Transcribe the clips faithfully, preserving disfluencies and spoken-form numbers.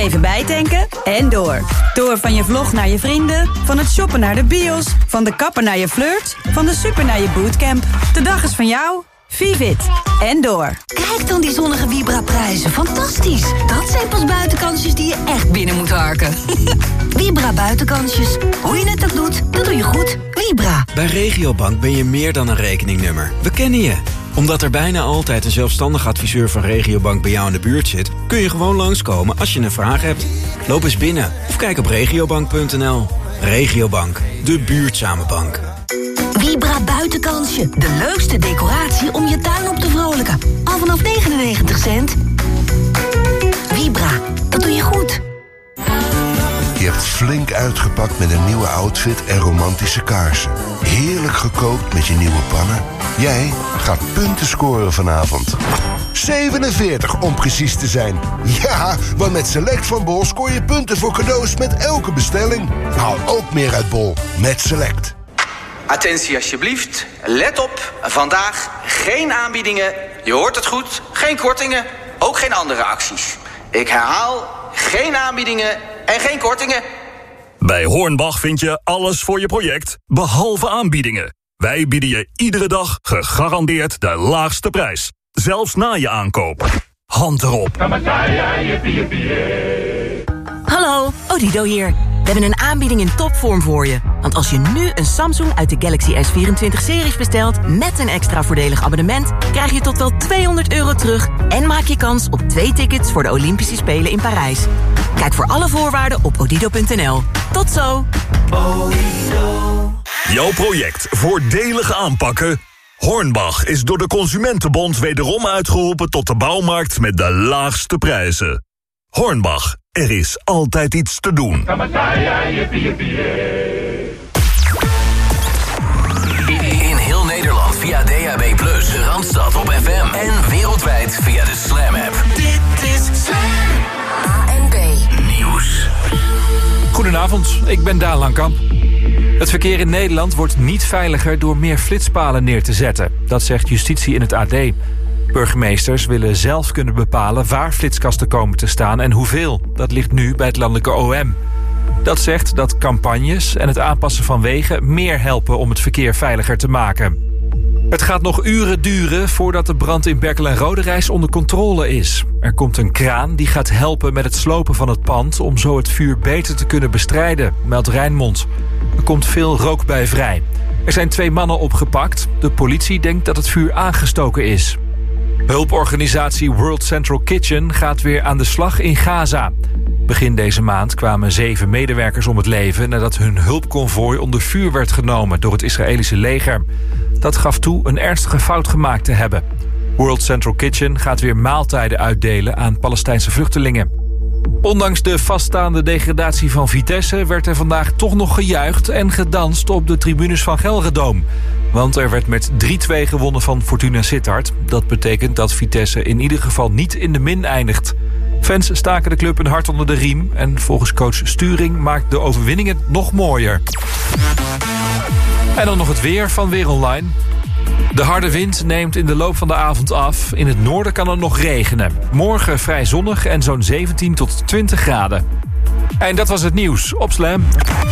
Even bijtanken en door. Door van je vlog naar je vrienden, van het shoppen naar de bios, van de kapper naar je flirt, van de super naar je bootcamp. De dag is van jou. Vivit en door. Kijk dan die zonnige Vibra-prijzen. Fantastisch. Dat zijn pas buitenkansjes die je echt binnen moet harken. Vibra buitenkansjes. Hoe je het ook doet, dat doe je goed. Vibra. Bij Regiobank ben je meer dan een rekeningnummer. We kennen je. Omdat er bijna altijd een zelfstandig adviseur van Regiobank bij jou in de buurt zit, kun je gewoon langskomen als je een vraag hebt. Loop eens binnen of kijk op regiobank punt n l. Regiobank, de buurtzame bank. Vibra buitenkansje. De leukste decoratie om je tuin op te vrolijken. Al vanaf negenennegentig cent. Vibra, dat doe je goed. Je hebt flink uitgepakt met een nieuwe outfit en romantische kaarsen. Heerlijk gekookt met je nieuwe pannen. Jij gaat punten scoren vanavond. zevenenveertig om precies te zijn. Ja, want met Select van Bol scoor je punten voor cadeaus met elke bestelling. Haal ook meer uit Bol met Select. Attentie alsjeblieft. Let op. Vandaag geen aanbiedingen. Je hoort het goed. Geen kortingen. Ook geen andere acties. Ik herhaal, geen aanbiedingen en geen kortingen. Bij Hornbach vind je alles voor je project, behalve aanbiedingen. Wij bieden je iedere dag gegarandeerd de laagste prijs. Zelfs na je aankoop. Hand erop. Hallo, Odido hier. We hebben een aanbieding in topvorm voor je. Want als je nu een Samsung uit de Galaxy S vierentwintig-series bestelt met een extra voordelig abonnement, krijg je tot wel tweehonderd euro terug en maak je kans op twee tickets voor de Olympische Spelen in Parijs. Kijk voor alle voorwaarden op odido punt n l. Tot zo! Jouw project voordelig aanpakken? Hornbach is door de Consumentenbond wederom uitgeroepen tot de bouwmarkt met de laagste prijzen. Hornbach, er is altijd iets te doen. In heel Nederland via D A B plus, Randstad op F M en wereldwijd via de Slam app. Dit is Slam. A N B Nieuws. Goedenavond, ik ben Daan Langkamp. Het verkeer in Nederland wordt niet veiliger door meer flitspalen neer te zetten. Dat zegt justitie in het A D. Burgemeesters willen zelf kunnen bepalen waar flitskasten komen te staan en hoeveel. Dat ligt nu bij het landelijke O M. Dat zegt dat campagnes en het aanpassen van wegen meer helpen om het verkeer veiliger te maken. Het gaat nog uren duren voordat de brand in Berkel en Roderijs onder controle is. Er komt een kraan die gaat helpen met het slopen van het pand om zo het vuur beter te kunnen bestrijden, meldt Rijnmond. Er komt veel rook bij vrij. Er zijn twee mannen opgepakt. De politie denkt dat het vuur aangestoken is. Hulporganisatie World Central Kitchen gaat weer aan de slag in Gaza. Begin deze maand kwamen zeven medewerkers om het leven nadat hun hulpconvooi onder vuur werd genomen door het Israëlische leger. Dat gaf toe een ernstige fout gemaakt te hebben. World Central Kitchen gaat weer maaltijden uitdelen aan Palestijnse vluchtelingen. Ondanks de vaststaande degradatie van Vitesse werd er vandaag toch nog gejuicht en gedanst op de tribunes van Gelredome. Want er werd met drie twee gewonnen van Fortuna Sittard. Dat betekent dat Vitesse in ieder geval niet in de min eindigt. Fans staken de club een hart onder de riem en volgens coach Sturing maakt de overwinning het nog mooier. En dan nog het weer van Weer Online. De harde wind neemt in de loop van de avond af. In het noorden kan het nog regenen. Morgen vrij zonnig en zo'n zeventien tot twintig graden. En dat was het nieuws op Slam.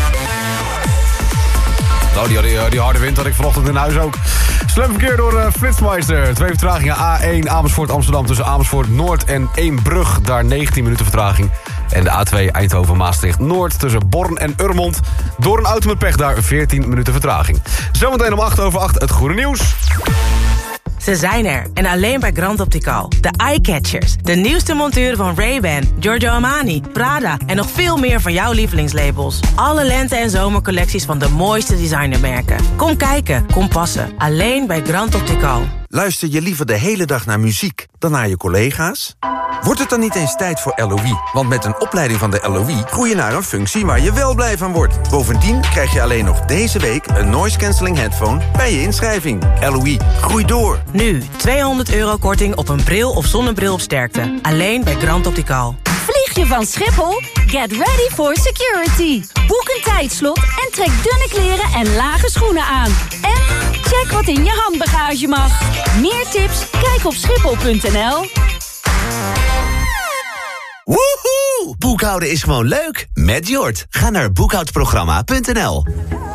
Nou, die, die, die harde wind had ik vanochtend in huis ook. Slam verkeer door uh, Flitsmeister. Twee vertragingen. A één Amersfoort Amsterdam tussen Amersfoort Noord en Eembrug. Daar negentien minuten vertraging. En de A twee Eindhoven Maastricht Noord tussen Born en Urmond. Door een auto met pech daar veertien minuten vertraging. Zometeen om acht over acht het goede nieuws. Ze zijn er. En alleen bij Grand Optical. De Eyecatchers. De nieuwste monturen van Ray-Ban, Giorgio Armani, Prada en nog veel meer van jouw lievelingslabels. Alle lente- en zomercollecties van de mooiste designermerken. Kom kijken, kom passen. Alleen bij Grand Optical. Luister je liever de hele dag naar muziek dan naar je collega's? Wordt het dan niet eens tijd voor L O I? Want met een opleiding van de L O I groei je naar een functie waar je wel blij van wordt. Bovendien krijg je alleen nog deze week een noise cancelling headphone bij je inschrijving. L O I, groei door. Nu, tweehonderd euro korting op een bril of zonnebril op sterkte. Alleen bij Grand Optical. Vlieg je van Schiphol? Get ready for security. Boek een tijdslot en trek dunne kleren en lage schoenen aan. En check wat in je handbagage mag. Meer tips? Kijk op schiphol punt n l. Woehoe! Boekhouden is gewoon leuk. Met Jort. Ga naar boekhoudprogramma punt n l.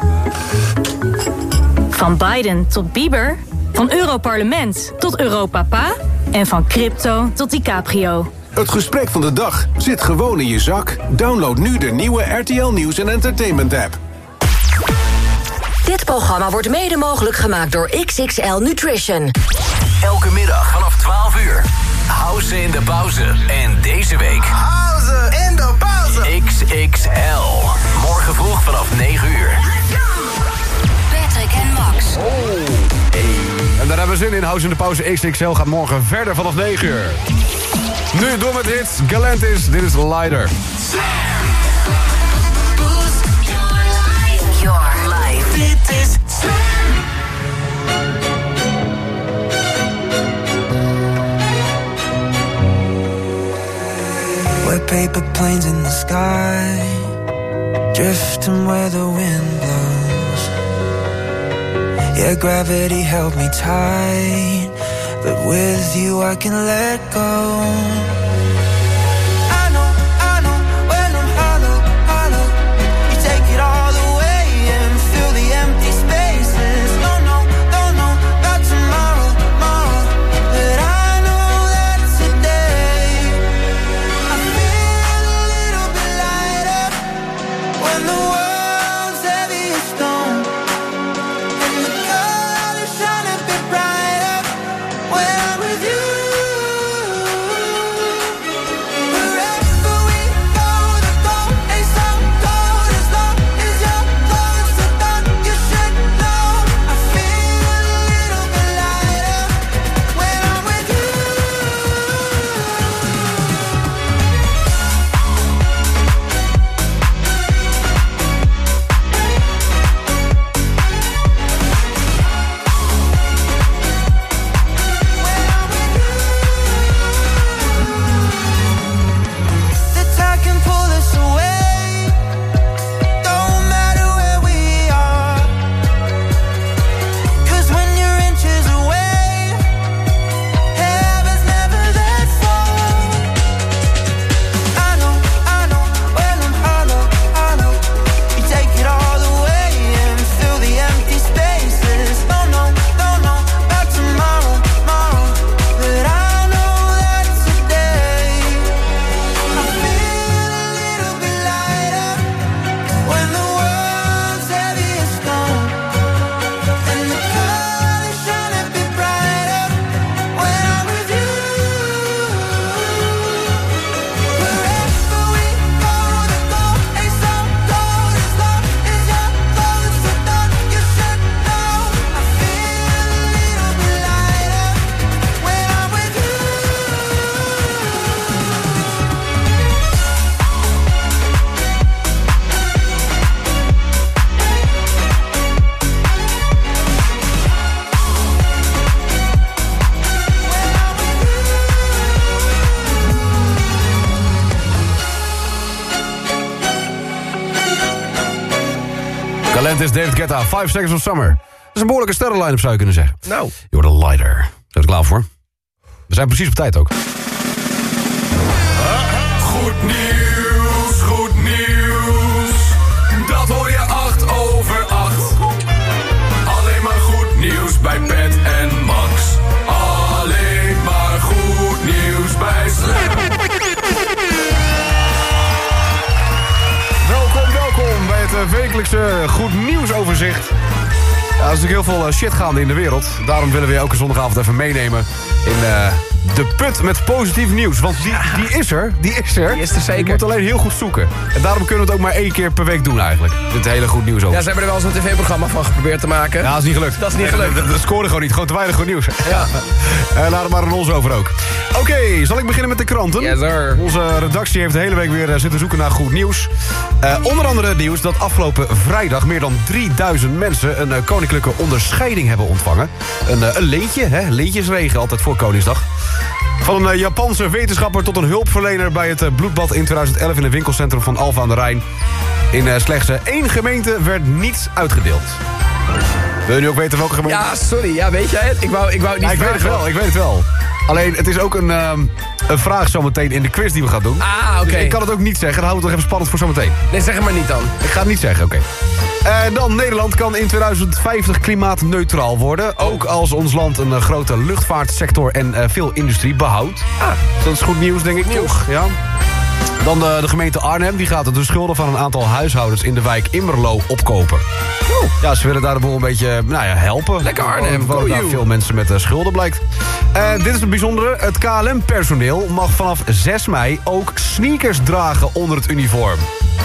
Van Biden tot Bieber, van Europarlement tot Europapa en van crypto tot DiCaprio. Het gesprek van de dag zit gewoon in je zak. Download nu de nieuwe R T L Nieuws en Entertainment app. Dit programma wordt mede mogelijk gemaakt door X X L Nutrition. Elke middag vanaf twaalf uur. House in de pauze. En deze week... House in de pauze. X X L. Morgen vroeg vanaf negen uur. Patrick en Max. Oh. Hey. En daar hebben we zin in. House in de pauze. X X L gaat morgen verder vanaf negen uur. Nu door met hits. Galantis. Dit is Lighter. Your life. Dit is We're paper planes in the sky, drifting where the wind blows. Yeah, gravity held me tight, but with you I can let go. I know, I know, when I'm hollow, hollow, you take it all away and fill the empty spaces. Don't know, don't know about tomorrow, tomorrow, but I know that today I feel a little bit lighter when the world's heavy as stone and the colors shine a bit brighter when I'm with you. Wherever we go, the goal ain't so cold as long as you're close to thought you should know. I feel a little bit lighter when I'm with you. The tide can pull us away, don't matter where we are. 'Cause when you're inches away, heaven's never that far. I know, I know, when I'm hollow, hollow, you take it all away and fill the empty spaces. Don't know, don't know about tomorrow, tomorrow, but I know that today I feel a little bit lighter when the world's heavy as stone and the colors shine a bit brighter when I'm with you. Wherever we go, the goal ain't so cold as long as you're close to thought you should know. I feel a little bit lighter when I'm with you. Galantis, David Guetta, five Seconds of Summer. Dat is een behoorlijke sterrenline-up, zou je kunnen zeggen. Nou. Je wordt een lighter. Zijn we er klaar voor? We zijn precies op tijd ook. Goed nieuws, goed nieuws. Dat hoor je acht over acht. Alleen maar goed nieuws bij Pet en Max. Alleen maar goed nieuws bij Slam. Welkom, welkom bij het uh, wekelijkse goed nieuwsoverzicht. Ja, er is natuurlijk heel veel uh, shit gaande in de wereld. Daarom willen we je elke zondagavond even meenemen in uh, de put met positief nieuws. Want die, die is er, die is er. Die is er zeker. Je moet alleen heel goed zoeken. En daarom kunnen we het ook maar één keer per week doen eigenlijk. Dit hele goed nieuws over. Ja, ze hebben er wel eens een tv-programma van geprobeerd te maken. Ja, dat is niet gelukt. Dat is niet gelukt. Dat, dat scoren gewoon niet. Gewoon te weinig goed nieuws. Ja. uh, laat het maar aan ons over ook. Oké, okay, zal ik beginnen met de kranten? Yes, sir. Onze redactie heeft de hele week weer uh, zitten zoeken naar goed nieuws. Uh, onder andere het nieuws dat afgelopen vrijdag meer dan drieduizend mensen een uh, koninklijke onderscheiding hebben ontvangen. Een, uh, een leentje, hè? Leentjesregen altijd voor Koningsdag. Van een uh, Japanse wetenschapper tot een hulpverlener bij het uh, bloedbad in tweeduizend elf in het winkelcentrum van Alphen aan de Rijn. In uh, slechts uh, één gemeente werd niets uitgedeeld. Wil je nu ook weten welke gemeente? Ja, sorry. Ja, weet jij het? Ik wou, ik wou het niet ja, ik vragen. weet het wel, ik weet het wel. Alleen, het is ook een, um, een vraag zometeen in de quiz die we gaan doen. Ah, oké. Dus ik kan het ook niet zeggen, dan houden we het nog even spannend voor zometeen. Nee, zeg het maar niet dan. Ik ga het niet zeggen, oké. Okay. En dan, Nederland kan in tweeduizend vijftig klimaatneutraal worden. Ook als ons land een uh, grote luchtvaartsector en uh, veel industrie behoudt. Ah. Dat is goed nieuws, denk ik, toch? Ja. Dan de, de gemeente Arnhem, die gaat de schulden van een aantal huishoudens in de wijk Immerlo opkopen. Oh. Ja, ze willen daar de boel een beetje nou ja, helpen. Lekker Arnhem. Waar daar veel mensen met uh, schulden blijkt. En dit is het bijzondere. Het K L M-personeel mag vanaf zes mei ook sneakers dragen onder het uniform.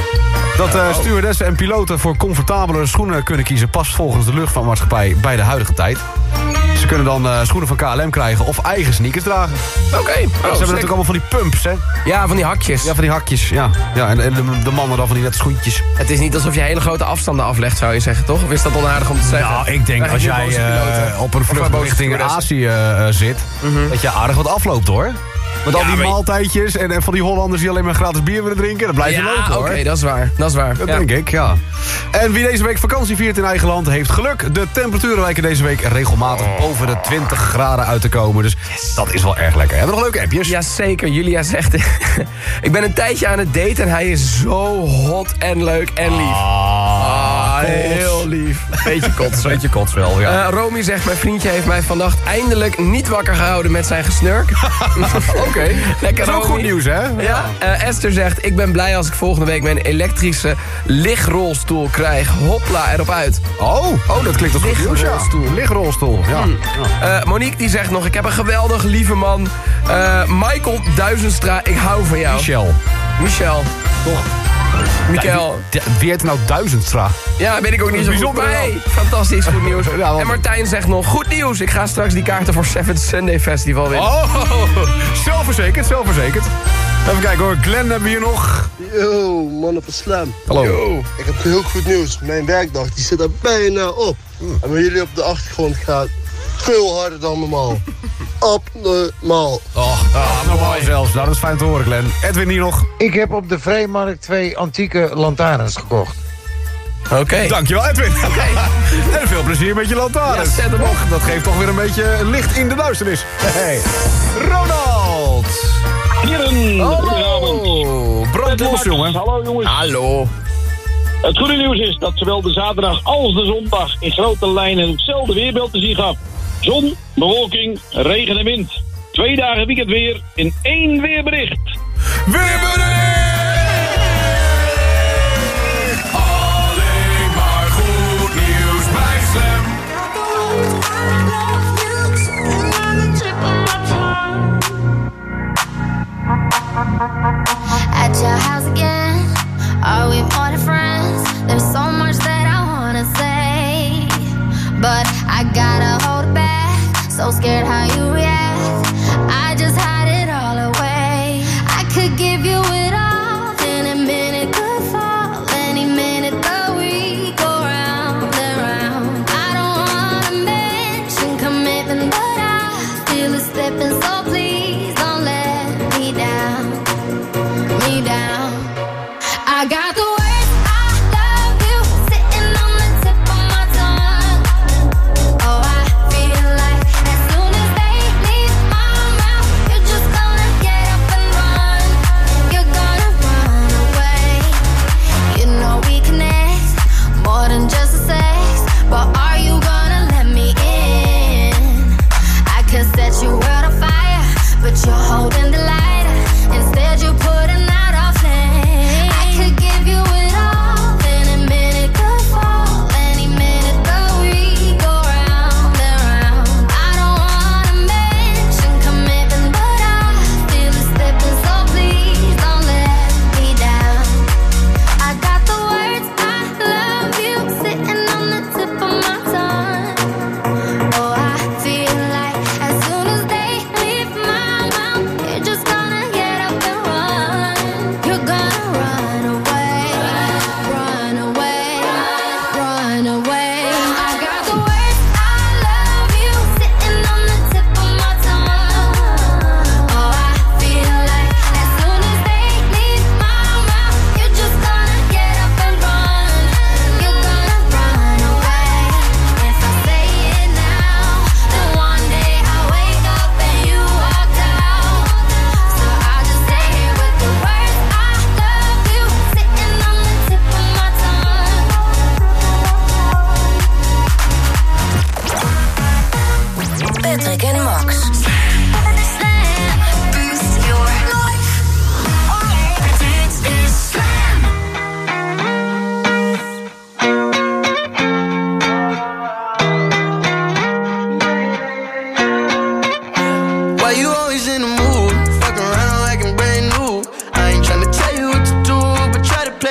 Dat uh, stewardessen en piloten voor comfortabelere schoenen kunnen kiezen past volgens de luchtvaartmaatschappij bij de huidige tijd. Ze kunnen dan uh, schoenen van K L M krijgen of eigen sneakers dragen. Oké. Okay. Oh, ze hebben natuurlijk allemaal van die pumps, hè? Ja, van die hakjes. Ja, van die hakjes, ja. ja en en de, de mannen dan van die nette schoentjes. Het is niet alsof je hele grote afstanden aflegt, zou je zeggen, toch? Of is dat onaardig om te zeggen? Nou, ik denk als jij uh, op een vlucht richting Azië uh, zit, mm-hmm. dat je aardig wat afloopt, hoor. Met al ja, die maar... maaltijdjes en, en van die Hollanders die alleen maar gratis bier willen drinken. Dat blijft je ja, lopen, hoor. Oké, okay, dat is waar. Dat is waar. Dat ja. denk ik, ja. En wie deze week vakantie viert in eigen land heeft geluk. De temperaturen lijken deze week regelmatig oh. boven de twintig graden uit te komen. Dus yes. dat is wel erg lekker. Hebben we nog leuke appjes? Jazeker. Julia zegt... ik ben een tijdje aan het daten en hij is zo hot en leuk en lief. Ah, ah heel lief. Beetje kots. Beetje kots wel, ja. Uh, Romy zegt, mijn vriendje heeft mij vannacht eindelijk niet wakker gehouden met zijn gesnurk. Oké. Okay. Lekker, dat is ook goed nieuws, hè? Ja. ja. Uh, Esther zegt, ik ben blij als ik volgende week mijn elektrische ligrolstoel krijg. Hopla, erop uit. Oh, oh dat klinkt als goed nieuws, ja. Ligrolstoel, ja. Hmm. ja. Uh, Monique die zegt nog, ik heb een geweldig lieve man. Uh, Michael Duizenstra, ik hou van jou. Michel. Michel. Toch? Michael. Ja, wie heet nou Duizenstra? Ja, weet ik ook niet zo goed. Maar hey, fantastisch, goed nieuws. Ja, en Martijn zegt nog, goed nieuws. Ik ga straks die kaarten voor Seventh Sunday Festival winnen. Oh, zelfverzekerd, zelfverzekd. Even kijken hoor, Glenn hebben we hier nog. Yo, mannen van Slam. Hallo. Yo. Ik heb heel goed nieuws. Mijn werkdag die zit er bijna op. Mm. En bij jullie op de achtergrond gaat veel harder dan normaal. Abnormaal. Oh, ah, normaal zelfs. Nou, dat is fijn te horen, Glenn. Edwin hier nog. Ik heb op de Vrijmarkt twee antieke lantaarns gekocht. Oké. Okay. Dankjewel, Edwin. Okay. En veel plezier met je lantaarns. Ja, zet hem op. Dat geeft toch weer een beetje licht in de duisternis. Hey. Ronald. Heren, hallo. Brand los, jongen. Hallo, jongens. Hallo. Het goede nieuws is dat zowel de zaterdag als de zondag in grote lijnen hetzelfde weerbeeld te zien gaf. Zon, bewolking, regen en wind. Twee dagen weekend weer in één weerbericht. Weerbericht! Alleen maar goed nieuws bij Slam. At your house again, are we more than friends? There's so much that I wanna say, but I gotta hold it back. So scared how you react, I just hide it all away. I could give you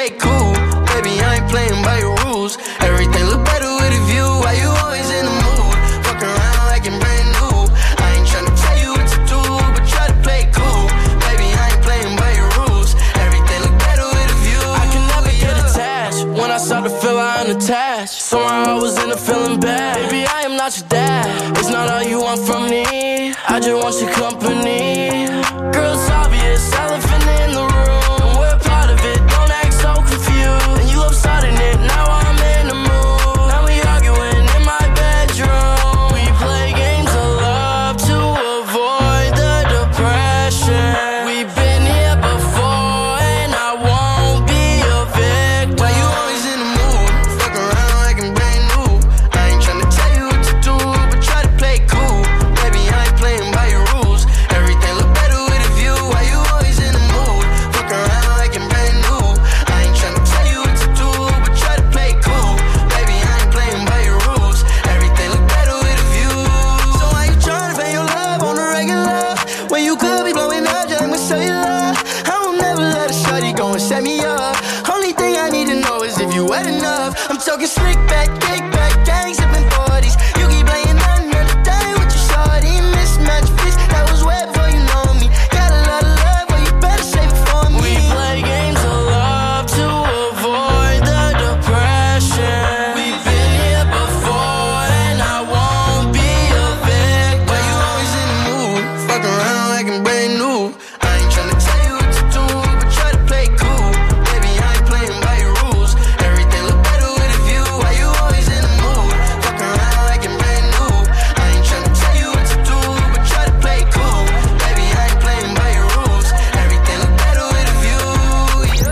play cool. Baby, I ain't playing by your rules. Everything look better with a view. Why you always in the mood? Fuck around like I'm brand new. I ain't tryna tell you what to do, but try to play cool. Baby, I ain't playing by your rules. Everything look better with a view. I can never get attached. When I start to feel I'm unattached, somehow I was in a feeling bad. Baby, I am not your dad. It's not all you want from me. I just want your company. Girl, it's obvious, elephant in the room. We're part of it, don't act so confused. And you upstarting it, now I'm in the mood. Now we arguing in my bedroom. We play games of love to avoid the depression. We've been here before and I won't be a victim. Why you always in the mood? Fuck around like I'm brand new. I ain't tryna tell you what to do, but try to play cool. Baby, I ain't playing by your rules. Everything look better with a view. Why you always in the mood? Fuck around like I'm brand new. I ain't tryna tell you what to do, but try to play cool. Baby, I ain't playing by your rules. Everything look better with a view. So why you tryna pay your love on the regular when you could be blowing up just like my cellular? I won't never let a shawty go and set me up. Only thing I need to know is if you wet enough. I'm talking slick back, kick back, gang sipping forties. You keep playing another day with your shawty. Mismatch fish that was wet before you know me. Got a lot of love, but you better save it for me. We play games of love to avoid the depression. We've been here before and I won't be a victim. Why you always in the mood? Fuck around like I'm brand new. I ain't tryna tell you what to do, but try to play cool. Baby, I ain't playing by your rules. Everything look better with a view. Why you always in the mood? Fuck around like I'm brand new. I ain't tryna tell you what to do, but try to play cool. Baby, I ain't playing by your rules. Everything look better with a view. Yeah.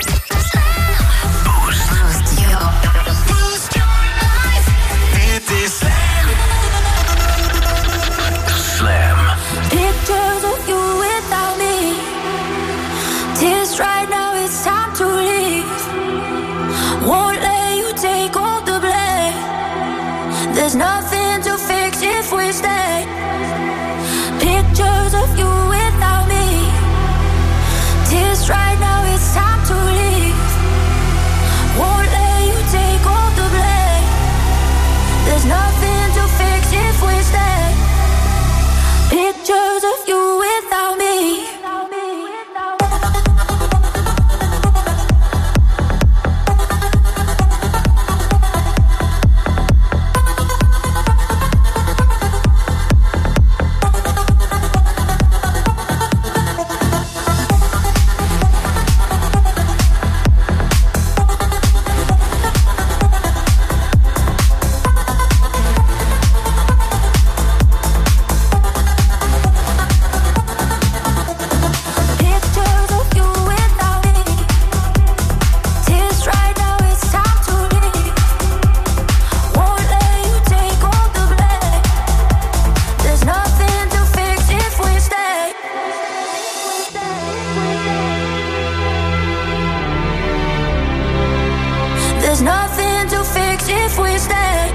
Boost. Boost your, boost your life. Dit is Slam. Slam. Pictures of you without me. Tears right now, it's time to leave. Won't let you take all the blame. There's nothing to fix if we stay. Pictures of you without me. Tears right now, it's time to leave. Won't let you take all the blame. There's nothing to fix if we stay. Pictures of you without me. There's nothing to fix if we stay.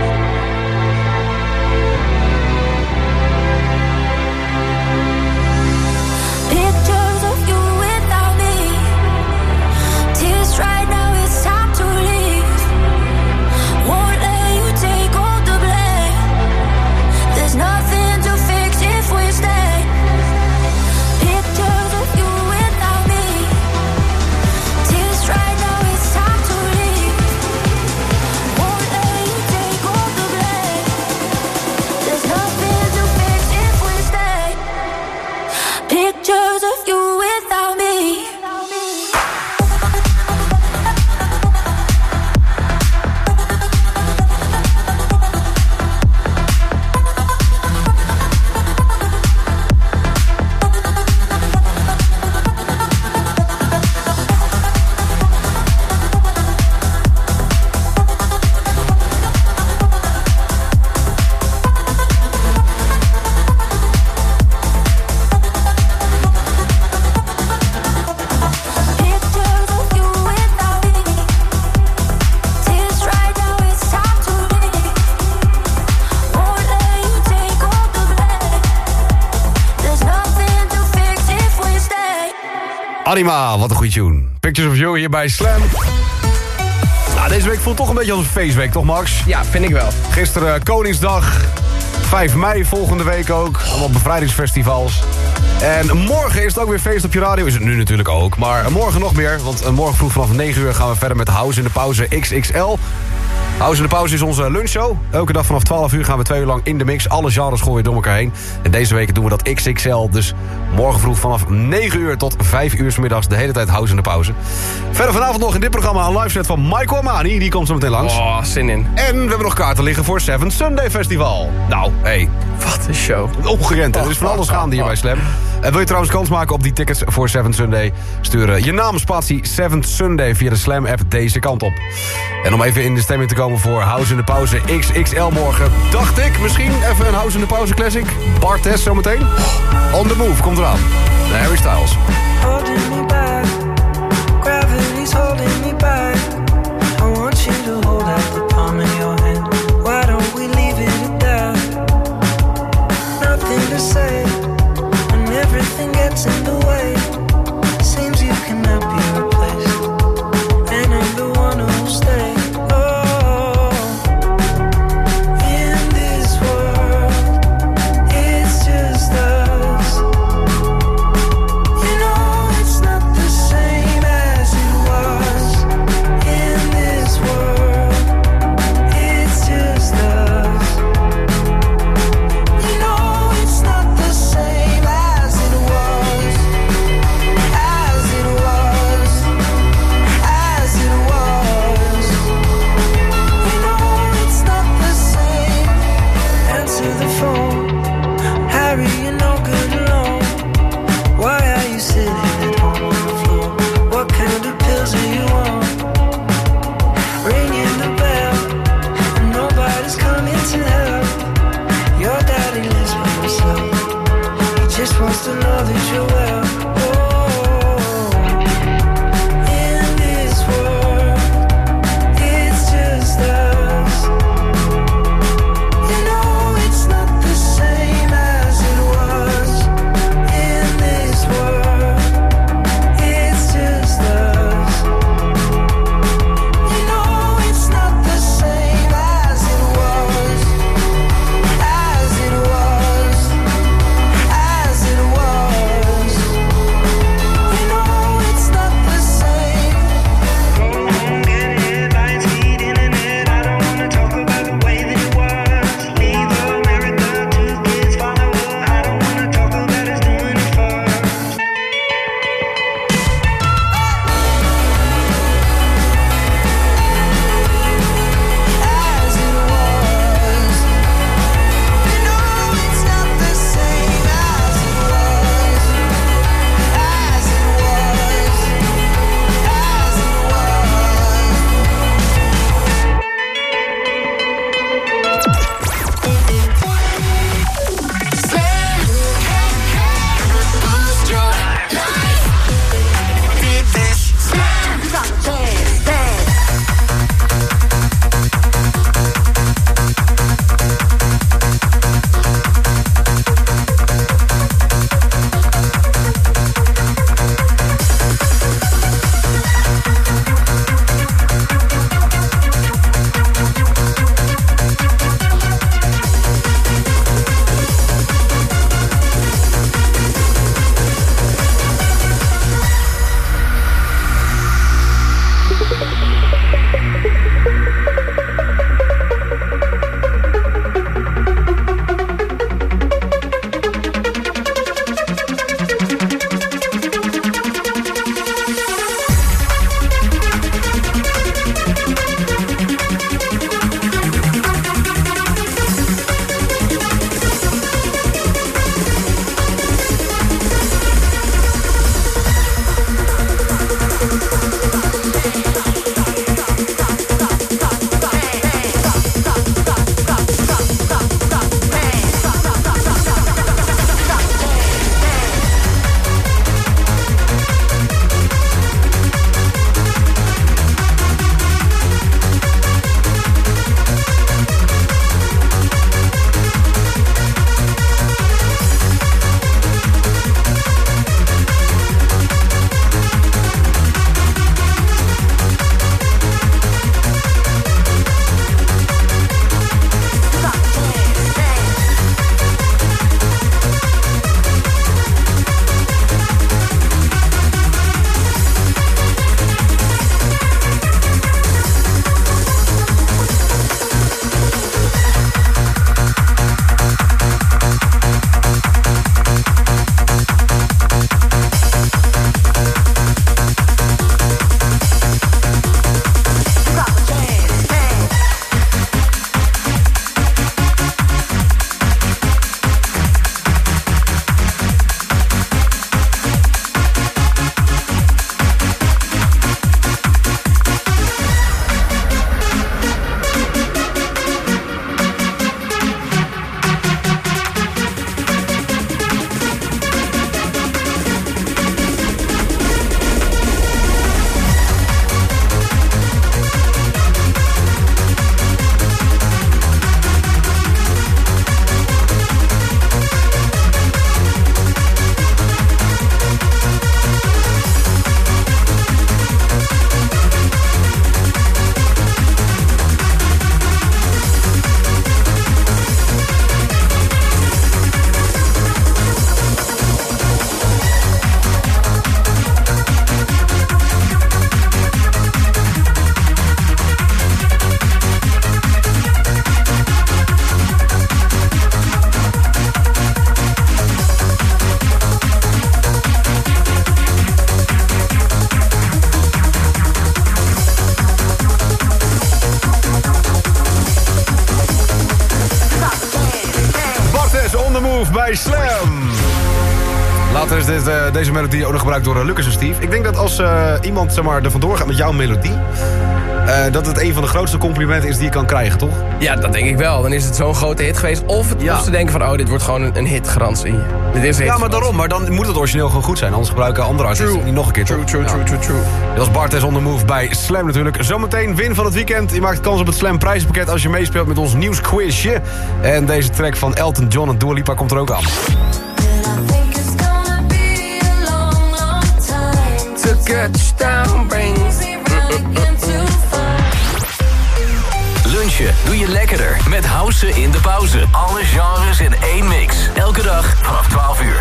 Pictures of you without me. Tears right now, it's time to leave. Won't let you take all the blame. There's nothing to fix if we stay. Pictures of you without me. Tears right now, it's time to leave. Won't let you Anima, wat een goede tune. Pictures of You hier bij Slam. Nou, deze week voelt toch een beetje als een feestweek, toch Max? Ja, vind ik wel. Gisteren uh, Koningsdag, vijf mei volgende week ook. Allemaal bevrijdingsfestivals. En morgen is het ook weer feest op je radio. Is het nu natuurlijk ook. Maar morgen nog meer. Want morgen vroeg vanaf negen uur gaan we verder met House in de Pauze X X L. House in de Pauze is onze lunchshow. Elke dag vanaf twaalf uur gaan we twee uur lang in de mix. Alle genres gooien door elkaar heen. En deze week doen we dat X X L. Dus morgen vroeg vanaf negen uur tot vijf uur 's middags. De hele tijd House in de Pauze. Verder vanavond nog in dit programma een live set van Michael Amani. Die komt zo meteen langs. Oh, zin in. En we hebben nog kaarten liggen voor Seven Sunday Festival. Nou, hé. Hey. Wat een show. Opgerend, hè? Er is van alles gaande hier bij Slam. En wil je trouwens kans maken op die tickets voor Seven Sunday? Stuur je naam spatie Seven Sunday via de Slam app deze kant op. En om even in de stemming te komen voor House in de Pauze X X L morgen, dacht ik misschien even een House in de Pauze classic. Bart Test zometeen. On the Move komt eraan. De Harry Styles. Holding me back, gravity's holding me back. I want you to hold out the palm of your hand. Why don't we leave it at that? Nothing to say, and everything gets in the way. Seems you cannot be replaced, and I'm the one who'll stay. Oh, in this world, it's just us. You know it's not the same as it was. In this world, it's just us. You know it's not the same as it was. As it was. As it was. You know it's not the same. Answer the phone. Harry, you're no good alone. Why are you sitting at home on the floor? What kind of pills are you on? Ringing the bell, and nobody's coming to help. Your daddy lives by himself. He just wants to know that you're well. Oh, in this world, it's just us. You know it's not the same as it was. In this world, it's just us. You know it's not the same as it was. As it was. As it was. You know it's not the same. Go home, get headlines, feed internet. I don't wanna talk about the way that it was. Leave America, two kids follow her. I don't wanna talk about us doing it first. As it was. You know it's not the same as it was. As it was. As it Boost your life. Dig this. Slam. Drop a jam, bang. bij Slam. Later is dit, uh, deze melodie ook nog gebruikt door uh, Lucas en Steve. Ik denk dat als uh, iemand zeg maar, er vandoor gaat met jouw melodie... Uh, dat het een van de grootste complimenten is die je kan krijgen, toch? Ja, dat denk ik wel. Dan is het zo'n grote hit geweest. Of, het, ja. of ze denken van, oh, dit wordt gewoon een, een hit, garantie. Dit is een hit. Ja, maar daarom. Maar dan moet het origineel gewoon goed zijn. Anders gebruiken andere artiesten niet nog een keer. True, true, ja. true, true, true. Dat was Barthes on the Move bij Slam natuurlijk. Zometeen win van het weekend. Je maakt kans op het Slam prijzenpakket als je meespeelt met ons nieuwsquizje. En deze track van Elton John en Dua Lipa komt er ook aan. Lunchen doe je lekkerder met House in de pauze. Alle genres in één mix. Elke dag vanaf twaalf uur.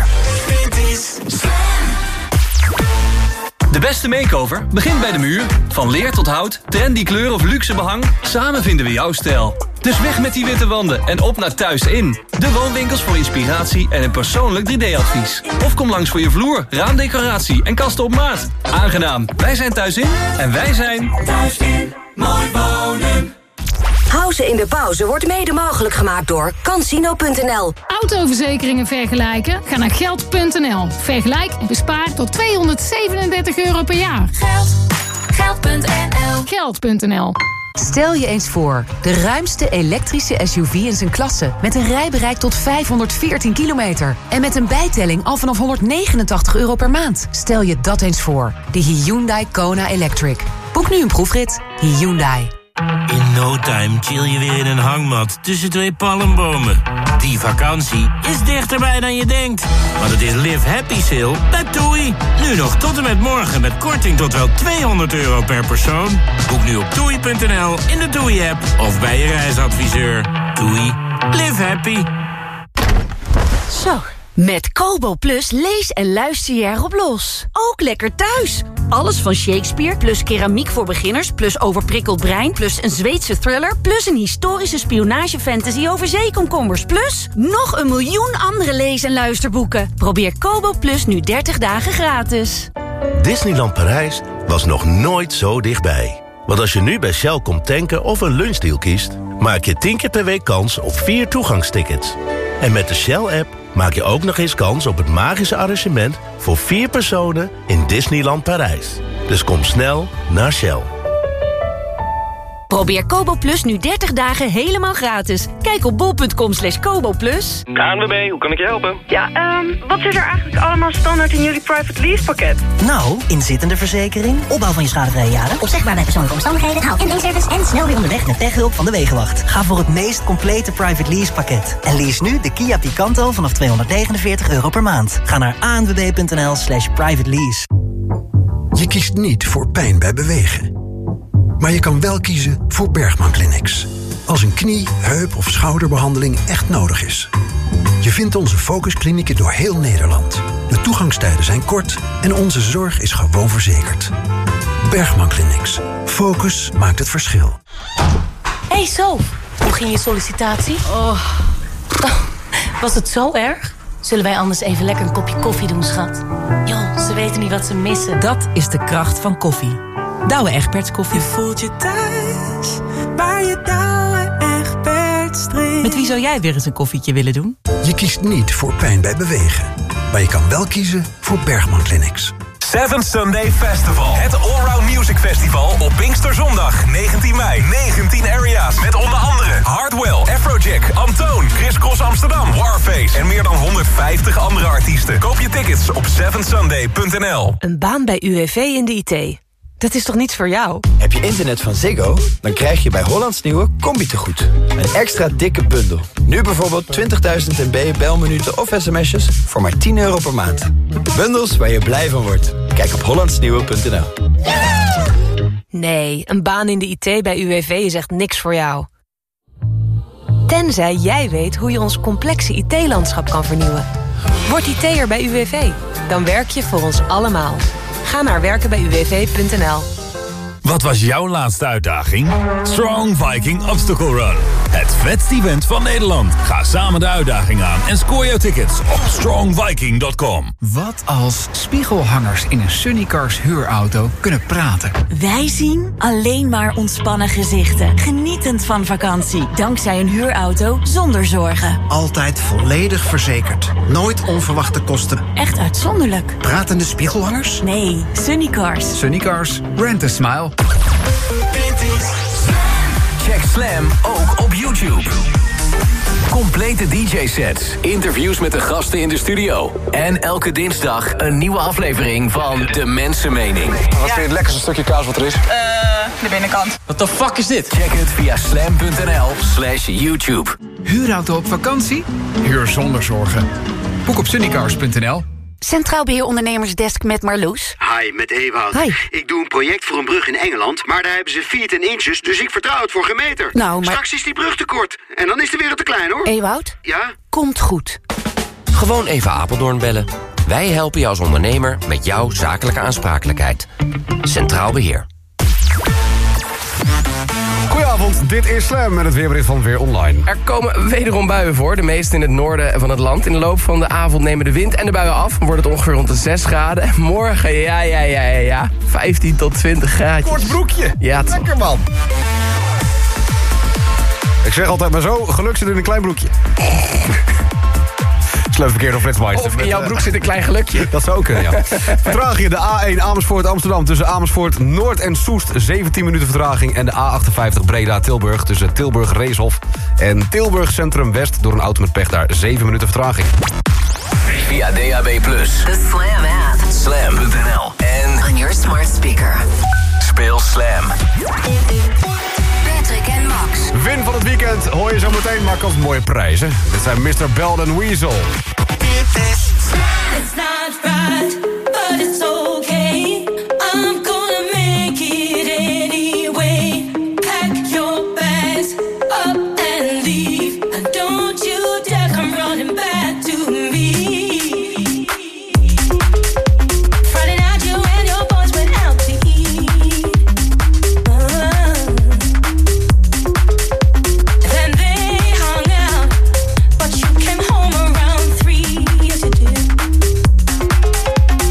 De beste makeover begint bij de muur. Van leer tot hout, trendy kleur of luxe behang. Samen vinden we jouw stijl. Dus weg met die witte wanden en op naar Thuis In. De woonwinkels voor inspiratie en een persoonlijk drie D-advies. Of kom langs voor je vloer, raamdecoratie en kasten op maat. Aangenaam, wij zijn Thuis In en wij zijn... Thuis In, mooi wonen. House in de pauze wordt mede mogelijk gemaakt door Cansino punt n l. Autoverzekeringen vergelijken? Ga naar geld punt n l. Vergelijk en bespaar tot tweehonderdzevenendertig euro per jaar. Geld. Geld punt n l. Geld punt n l. Stel je eens voor, de ruimste elektrische S U V in zijn klasse... met een rijbereik tot vijfhonderdveertien kilometer. En met een bijtelling al vanaf honderdnegenentachtig euro per maand. Stel je dat eens voor, de Hyundai Kona Electric. Boek nu een proefrit. Hyundai. In no time chill je weer in een hangmat tussen twee palmbomen. Die vakantie is dichterbij dan je denkt. Want het is Live Happy Sale bij TUI. Nu nog tot en met morgen met korting tot wel tweehonderd euro per persoon. Boek nu op toei punt n l, in de TUI-app of bij je reisadviseur. TUI. Live happy. Zo, met Kobo Plus lees en luister je erop los. Ook lekker thuis. Alles van Shakespeare, plus keramiek voor beginners... plus overprikkeld brein, plus een Zweedse thriller... plus een historische spionage-fantasy over zeekomkommers... plus nog een miljoen andere lees- en luisterboeken. Probeer Kobo Plus nu dertig dagen gratis. Disneyland Parijs was nog nooit zo dichtbij. Want als je nu bij Shell komt tanken of een lunchdeal kiest... maak je tien keer per week kans op vier toegangstickets. En met de Shell-app maak je ook nog eens kans op het magische arrangement... voor vier personen in Disneyland Parijs. Dus kom snel naar Shell. Probeer Kobo Plus nu dertig dagen helemaal gratis. Kijk op bol punt com slash kobo plus. K N W B, hoe kan ik je helpen? Ja, um, wat zit er eigenlijk allemaal standaard in jullie private lease pakket? Nou, inzittende verzekering, opbouw van je schadevrije jaren... opzegbaar bij persoonlijke omstandigheden, haal- en beenservice... en snel weer onderweg met techhulp van de Wegenwacht. Ga voor het meest complete private lease pakket. En lease nu de Kia Picanto vanaf tweehonderdnegenenveertig euro per maand. Ga naar a n w b punt n l slash private lease. Je kiest niet voor pijn bij bewegen. Maar je kan wel kiezen voor Bergman Clinics. Als een knie, heup of schouderbehandeling echt nodig is. Je vindt onze focusklinieken door heel Nederland. De toegangstijden zijn kort en onze zorg is gewoon verzekerd. Bergman Clinics. Focus maakt het verschil. Hey Sof, hoe ging je sollicitatie? Oh. Was het zo erg? Zullen wij anders even lekker een kopje koffie doen, schat? Joh, ze weten niet wat ze missen. Dat is de kracht van koffie. Douwe Egberts koffie. Je voelt je thuis, waar je Douwe Egberts drinkt. Met wie zou jij weer eens een koffietje willen doen? Je kiest niet voor pijn bij bewegen. Maar je kan wel kiezen voor Bergman Clinics. Seventh Sunday Festival. Het Allround Music Festival op Pinksterzondag negentien mei. negentien area's met onder andere Hardwell, Afrojack, Antoon, Chris Cross Amsterdam, Warface en meer dan honderdvijftig andere artiesten. Koop je tickets op seventh sunday punt n l. Een baan bij U W V in de I T. Dat is toch niets voor jou? Heb je internet van Ziggo? Dan krijg je bij Hollands Nieuwe Combi-tegoed. Een extra dikke bundel. Nu bijvoorbeeld twintigduizend M B belminuten of sms'jes voor maar tien euro per maand. Bundels waar je blij van wordt. Kijk op hollandsnieuwe punt n l. Nee, een baan in de I T bij U W V is echt niks voor jou. Tenzij jij weet hoe je ons complexe I T-landschap kan vernieuwen. Word I T'er bij U W V. Dan werk je voor ons allemaal. Ga naar werken bij u w v punt n l. Wat was jouw laatste uitdaging? Strong Viking Obstacle Run. Het vetste event van Nederland. Ga samen de uitdaging aan en scoor jouw tickets op strong viking dot com. Wat als spiegelhangers in een Sunnycars huurauto kunnen praten? Wij zien alleen maar ontspannen gezichten. Genietend van vakantie. Dankzij een huurauto zonder zorgen. Altijd volledig verzekerd. Nooit onverwachte kosten. Echt uitzonderlijk. Pratende spiegelhangers? Nee, Sunnycars. Sunnycars. Rent a smile. Check Slam ook op YouTube. Complete D J-sets, interviews met de gasten in de studio. En elke dinsdag een nieuwe aflevering van De Mensenmening. Wat vind je het lekkerste stukje kaas wat er is? Eh, uh, de binnenkant. What the fuck is dit? Check het via slam.nl slash YouTube. Huurauto op vakantie? Huur zonder zorgen. Boek op sunnycars punt n l. Centraal Beheer Ondernemersdesk met Marloes. Hi, met Ewout. Hi. Ik doe een project voor een brug in Engeland, maar daar hebben ze viertien inches, dus ik vertrouw het voor geen meter. Nou, maar... Straks is die brug te kort. En dan is de wereld te klein, hoor. Ewout? Ja? Komt goed. Gewoon even Apeldoorn bellen. Wij helpen je als ondernemer met jouw zakelijke aansprakelijkheid. Centraal Beheer. Goedenavond, dit is Slam met het weerbericht van Weer Online. Er komen wederom buien voor, de meeste in het noorden van het land. In de loop van de avond nemen de wind en de buien af. Wordt het ongeveer rond de zes graden. En morgen, ja, ja, ja, ja, ja, vijftien tot twintig graden. Kort broekje. Ja, lekker man. Ik zeg altijd maar zo, geluk zit in een klein broekje. Slam verkeer door Flitsmeister. Of in jouw broek zit een klein gelukje. Dat zou ook kunnen, ja. Vertraging, de A één Amersfoort Amsterdam tussen Amersfoort Noord en Soest. zeventien minuten vertraging. En de A achtenvijftig Breda Tilburg tussen Tilburg Reeshof en Tilburg Centrum West. Door een auto met pech daar zeven minuten vertraging. Via D A B plus, The Slam app. slam punt n l en On your smart speaker. speel Slam. Patrick en Max. Win van het weekend hoor je zo meteen, maar kans mooie prijzen. Dit zijn mister Bell en Weasel. It's not right, but it's okay. I'm gonna make it anyway. Pack your bags up and leave. And don't you dare come running back to me. Friday night you and your boys went out to eat. Uh, then they hung out, but you came home around three. Yes you did.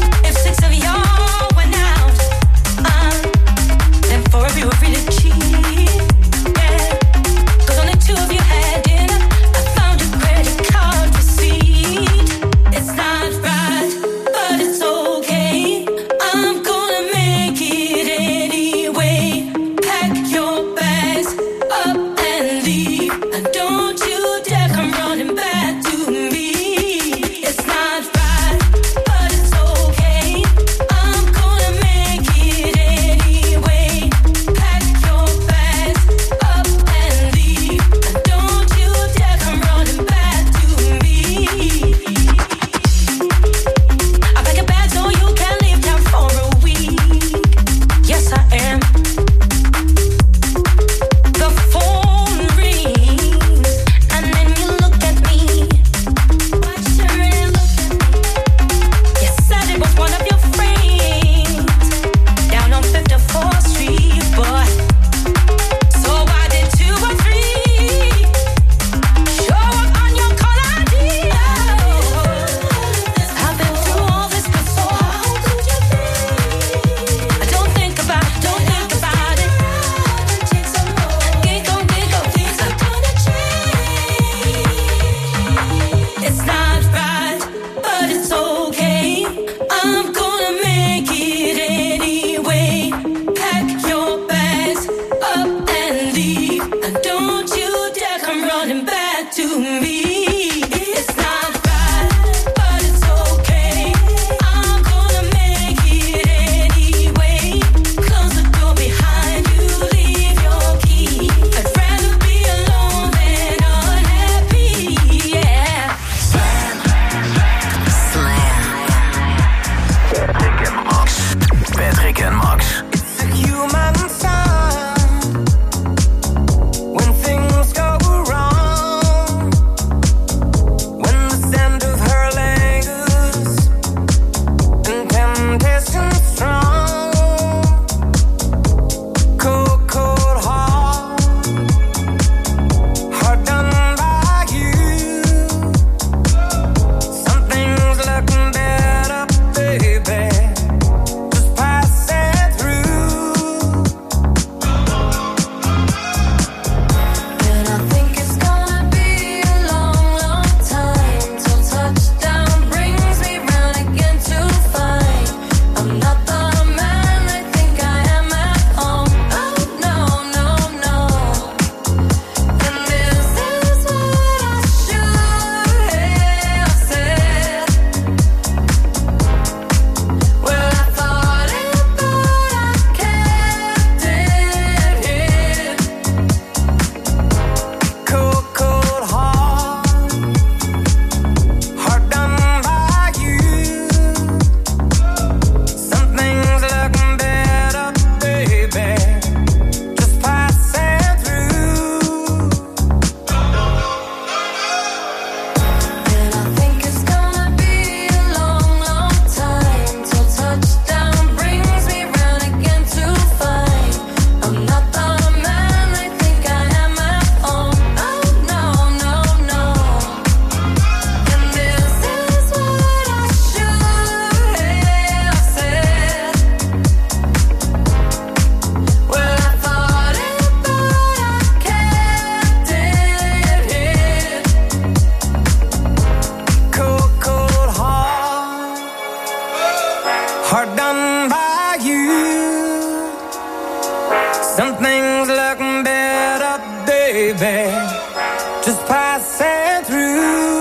Some things look better, baby, just passing through.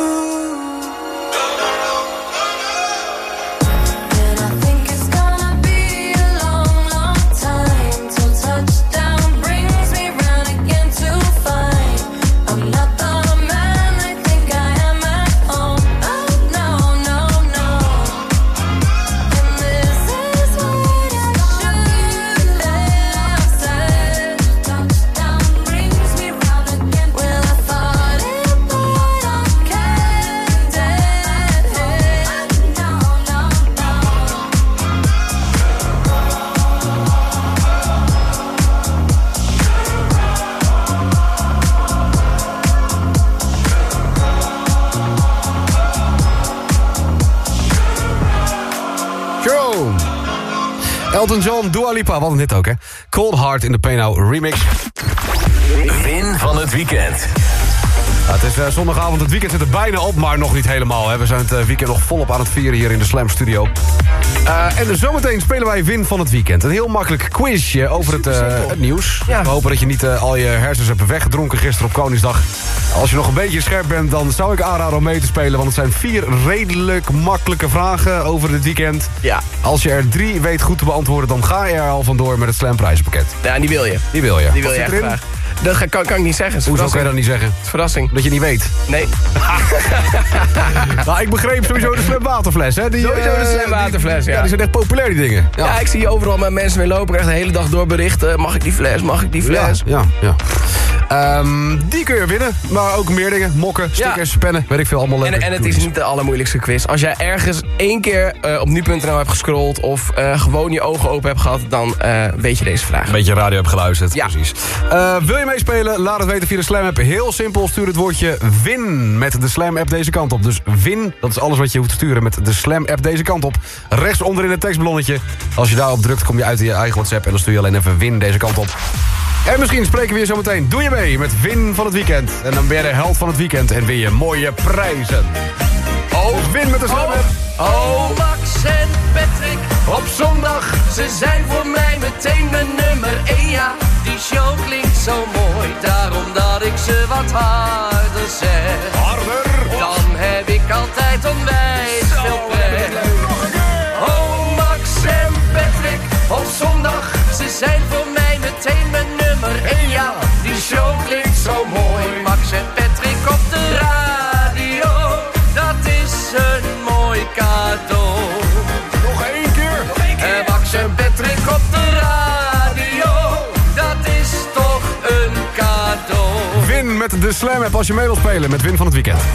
Elton John, Dua Lipa, wat een hit ook, hè? Cold Heart in de Pay Now remix. Win van het weekend. Ja, het is uh, zondagavond, het weekend zit er bijna op, maar nog niet helemaal. Hè. We zijn het uh, weekend nog volop aan het vieren hier in de Slam Studio. Uh, en dus zometeen spelen wij Win van het weekend. Een heel makkelijk quizje over het, uh, het nieuws. Ja. We hopen dat je niet uh, al je hersens hebt weggedronken gisteren op Koningsdag. Als je nog een beetje scherp bent, dan zou ik aanraden om mee te spelen. Want het zijn vier redelijk makkelijke vragen over het weekend. Ja. Als je er drie weet goed te beantwoorden, dan ga je er al vandoor met het Slam prijzenpakket. Ja, die wil je. Die wil je. Die wil je echt graag. Dat kan, kan ik niet zeggen. Hoezo kan je dat niet zeggen? Het is verrassing. Dat je niet weet? Nee. Nou, ik begreep sowieso de Slam waterfles, hè? Die, sowieso de Slam waterfles, ja. Ja, die zijn echt populair, die dingen. Ja, ja ik zie overal met mensen mee lopen. Echt de hele dag door berichten. Mag ik die fles? Mag ik die fles? Ja, ja. ja. Um, die kun je winnen. Maar ook meer dingen. Mokken, stickers, ja. pennen. Weet ik veel, allemaal leuk. En, en het is niet de allermoeilijkste quiz. Als jij ergens één keer uh, op nu punt n l hebt gescrolld... of uh, gewoon je ogen open hebt gehad... dan uh, weet je deze vraag. Een beetje radio hebt geluisterd. Ja. Precies. Uh, wil je meespelen? Laat het weten via de Slam-app. Heel simpel, stuur het woordje WIN met de Slam-app deze kant op. Dus WIN, dat is alles wat je hoeft te sturen met de Slam-app deze kant op. Rechts onderin het tekstballonnetje. Als je daarop drukt, kom je uit in je eigen WhatsApp... en dan stuur je alleen even WIN deze kant op. En misschien spreken we je zo meteen. Doe je mee met Win van het weekend. En dan ben je de held van het weekend en win je mooie prijzen. Oh, win met de Slam-app. Oh, oh, Max en Patrick op zondag. Ze zijn voor mij meteen mijn nummer één. Ja, die show klinkt zo mooi. Daarom dat ik ze wat harder zeg. Harder? Dan heb ik altijd onwijs zo, veel pret. Oh, Max en Patrick op zondag. Ze zijn voor mij meteen mijn nummer één. Ja, die show klinkt zo mooi. Max en Patrick op de radio. Dat is een mooi cadeau. Nog één keer. Nog één keer. En Max en Patrick op de radio. Dat is toch een cadeau. Win met de Slam-app als je mee wilt spelen met Win van het weekend.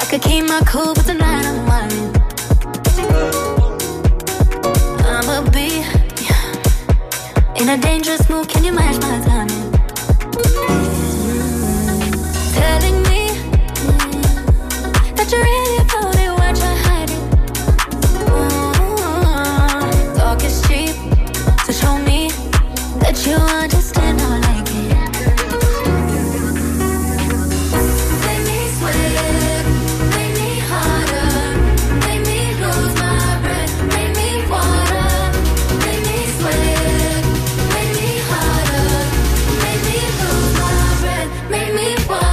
could keep my cool, but tonight I'm wildin'. I'ma be in a dangerous mood, can you match my timing? Telling me that you really know it, what you're hiding. Ooh, talk is cheap, so show me that you understand how I like it. Make me sweat, make me harder, make me lose my breath, make me water, make me sweat, make me harder, make me lose my breath, make me water.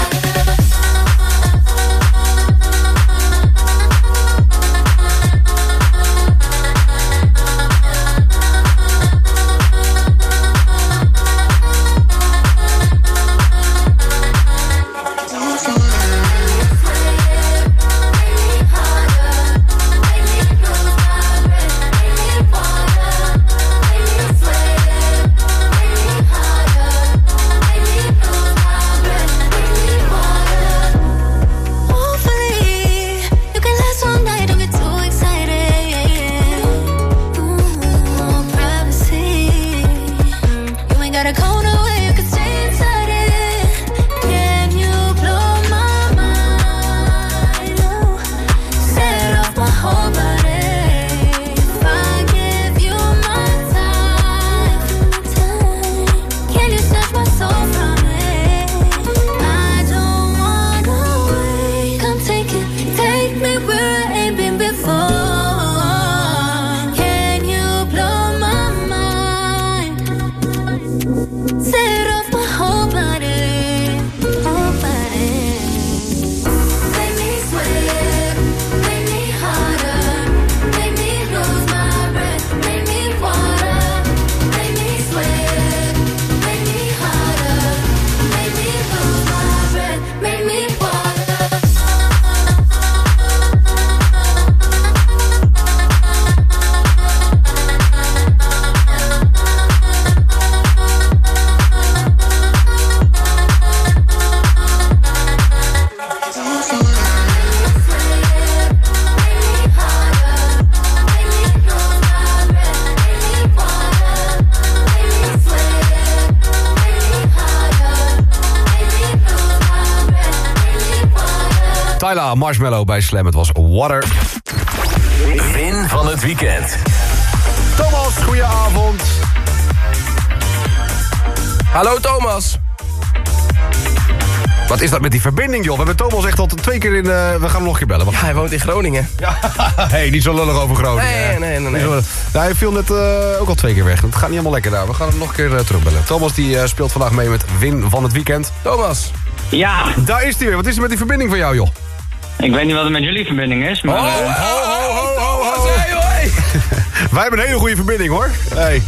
Tyla Marshmallow bij Slam. Het was Water. Win van het weekend. Thomas, goedenavond. Hallo Thomas. Wat is dat met die verbinding, joh? We hebben Thomas echt al twee keer in... Uh, we gaan hem nog een keer bellen. Ja, hij woont in Groningen. Ja, hey, niet zo lullig over Groningen. Nee, nee, nee. nee. Nou, hij viel net uh, ook al twee keer weg. Het gaat niet helemaal lekker daar. We gaan hem nog een keer uh, terugbellen. Thomas die uh, speelt vandaag mee met Win van het weekend. Thomas. Ja. Daar is hij weer. Wat is er met die verbinding van jou, joh? Ik weet niet wat er met jullie verbinding is, maar... Oh, uh... ho, ho, ho, ho, ho. Hey, hoi. Wij hebben een hele goede verbinding, hoor. Hey.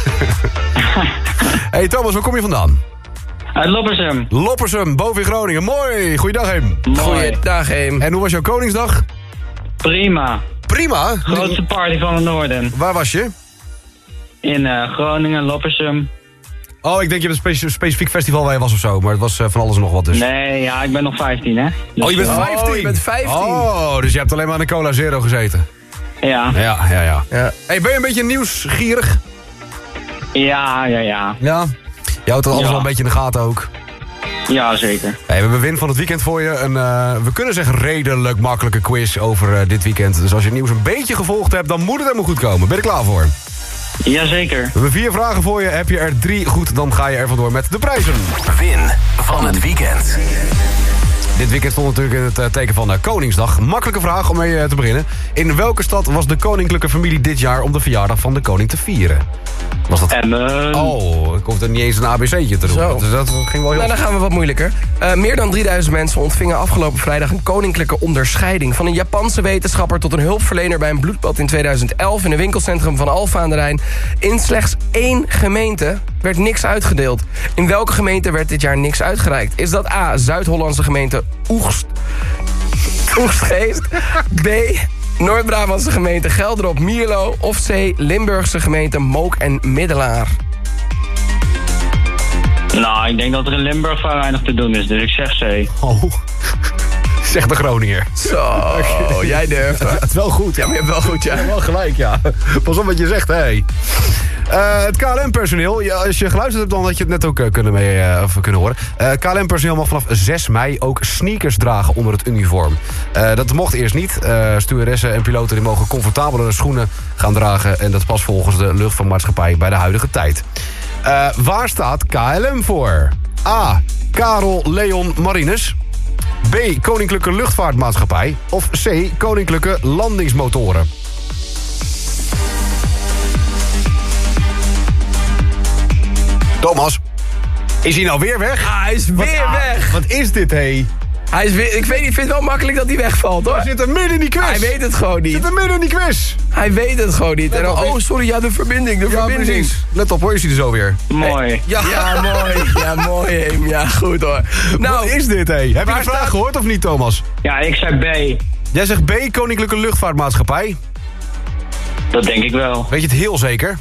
Hey, Thomas, waar kom je vandaan? Uit Loppersum. Loppersum, boven in Groningen. Mooi. Goeiedag, Heem. Goeiedag, Heem. En hoe was jouw Koningsdag? Prima. Prima? Grootste party van het noorden. Waar was je? In uh, Groningen, Loppersum. Oh, ik denk je hebt een spe- specifiek festival waar je was of zo. Maar het was uh, van alles en nog wat dus. Nee, ja, ik ben nog vijftien, hè. Dus, oh, je bent vijftien? Oh, je bent vijftien. Oh, dus je hebt alleen maar aan de Cola Zero gezeten. Ja. Ja, ja, ja. ja. Hey, ben je een beetje nieuwsgierig? Ja, ja, ja. Ja? Je houdt het alles ja. wel een beetje in de gaten ook. Ja, zeker. Hey, we hebben Win van het weekend voor je. Een, uh, we kunnen zeggen redelijk makkelijke quiz over uh, dit weekend. Dus als je het nieuws een beetje gevolgd hebt, dan moet het helemaal goed komen. Ben je er klaar voor? Jazeker. We hebben vier vragen voor je. Heb je er drie goed, dan ga je er vandoor met de prijzen. Win van het weekend. Dit weekend stond natuurlijk in het uh, teken van uh, Koningsdag. Makkelijke vraag om mee uh, te beginnen. In welke stad was de koninklijke familie dit jaar om de verjaardag van de koning te vieren? Was dat... Emmen. Oh, ik hoefde niet eens een A B C'tje te doen. Zo. Dus dat ging wel heel... Nou, dan gaan we wat moeilijker. Uh, meer dan drieduizend mensen ontvingen afgelopen vrijdag een koninklijke onderscheiding. Van een Japanse wetenschapper tot een hulpverlener bij een bloedbad in tweeduizend elf... in een winkelcentrum van Alphen aan de Rijn. In slechts één gemeente werd niks uitgedeeld. In welke gemeente werd dit jaar niks uitgereikt? Is dat A, Zuid-Hollandse gemeente Oegst... Oegstgeest? B... Noord-Brabantse gemeente Gelderop Mierlo of C. Limburgse gemeente Mook en Middelaar? Nou, ik denk dat er in Limburg vrij weinig te doen is, dus ik zeg C. Oh. Zegt de Groninger. Zo, jij durft. Het is wel goed. Ja, maar je hebt wel goed, ja. Je hebt wel gelijk, ja. Pas op wat je zegt, hé. Hey. Uh, het K L M-personeel, ja, als je geluisterd hebt, dan had je het net ook uh, kunnen, mee, uh, of kunnen horen. Uh, K L M-personeel mag vanaf zes mei ook sneakers dragen onder het uniform. Uh, dat mocht eerst niet. Uh, stewardessen en piloten die mogen comfortabelere schoenen gaan dragen. En dat past volgens de luchtvaartmaatschappij bij de huidige tijd. Uh, waar staat K L M voor? A. Karel Leon Marinus. B. Koninklijke Luchtvaartmaatschappij. Of C. Koninklijke Landingsmotoren. Thomas, is hij nou weer weg? Ah, hij is weer wat, weg. Wat is dit, hé? Hij is weer, ik weet niet, ik vind het wel makkelijk dat hij wegvalt, hoor. Hij zit er midden in die quiz. Hij weet het gewoon niet. Hij zit er midden in die quiz. Hij weet het gewoon niet. En dan, oh, sorry, ja, de verbinding, de ja, verbinding. Precies. Let op, hoor, is hij er zo weer. Mooi. Hey, ja. ja, mooi. Ja, mooi, Heem. Ja, goed, hoor. Nou, wat is dit, hé? Heb je de vraag staat... gehoord of niet, Thomas? Ja, ik zeg B. Jij zegt B, Koninklijke Luchtvaartmaatschappij. Dat denk ik wel. Weet je het heel zeker?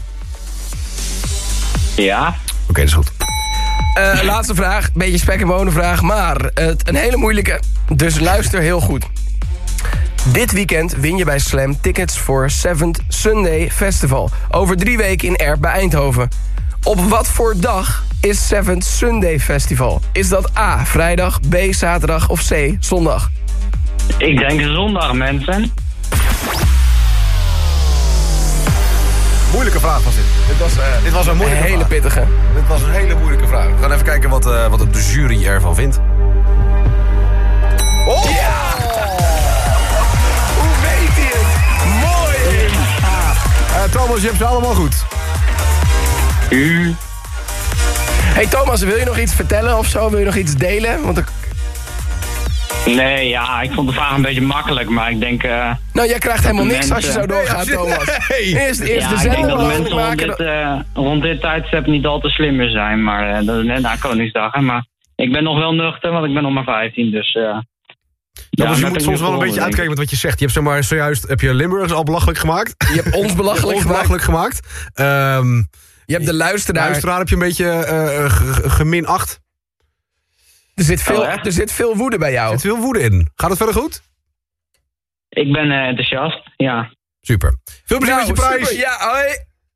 Ja. Oké, okay, dat is goed. Uh, laatste vraag, beetje spek en bonen vraag, maar uh, een hele moeilijke, dus luister heel goed. Dit weekend win je bij Slam tickets voor seventh Sunday Festival. Over drie weken in Erp bij Eindhoven. Op wat voor dag is seventh Sunday Festival? Is dat A, vrijdag, B, zaterdag of C, zondag? Ik denk zondag, mensen. Moeilijke vraag was dit. Dit was, uh, dit was een moeilijke een hele vraag. pittige. Dit was een hele moeilijke vraag. We gaan even kijken wat, uh, wat de jury ervan vindt. Oh! Ja! Hoe weet hij het? Mooi! Uh, Thomas, je hebt ze allemaal goed. U. Hey Thomas, wil je nog iets vertellen of zo? Wil je nog iets delen? Want ik... Nee, ja, ik vond de vraag een beetje makkelijk, maar ik denk... Uh, nou, jij krijgt helemaal niks mensen... als je zo doorgaat, nee, Thomas. Nee. Eerst, eerst ja, de ik zender denk dat de mensen maken... rond dit, uh, rond dit tijdstip niet al te slimmer zijn, maar uh, dat is net na Koningsdag, hè. Maar ik ben nog wel nuchter, want ik ben nog maar vijftien, dus... Uh, ja, ja, dus je moet soms wel een beetje uitkijken met wat je zegt. Je hebt zeg maar zojuist heb je Limburgers al belachelijk gemaakt. Je hebt ons belachelijk, ons gemaakt. belachelijk gemaakt. Um, je hebt de luisteraar... De luisteraar heb je een beetje uh, geminacht. Er zit, veel, oh, er zit veel woede bij jou. Er zit veel woede in. Gaat het verder goed? Ik ben uh, enthousiast, ja. Super. Veel plezier nou, met je prijs. Super. Ja, hoi.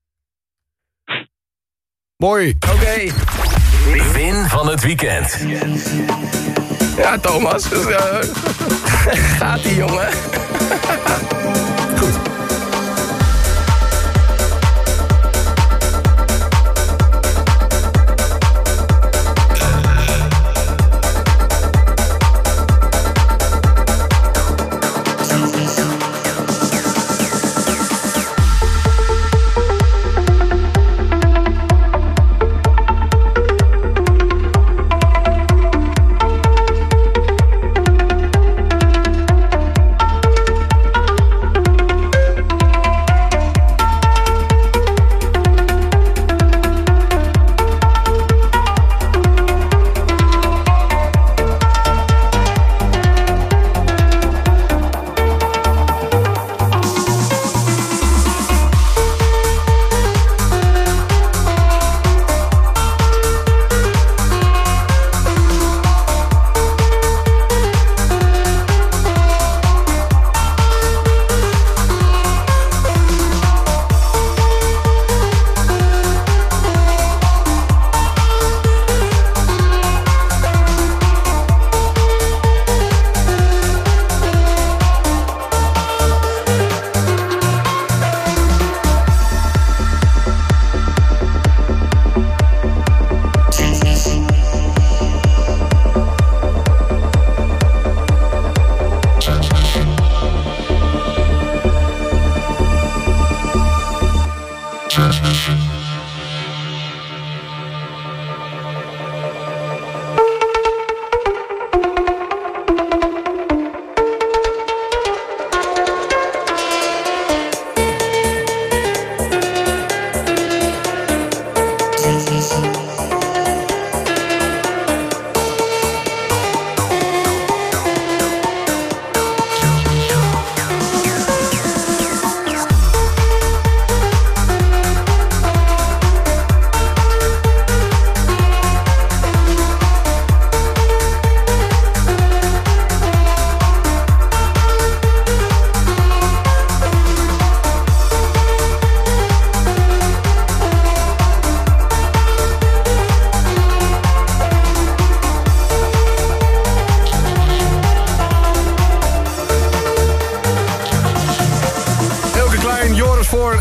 Mooi. Oké. Okay. Win van het weekend. Ja, Thomas. Dus, uh, gaat die jongen. Goed.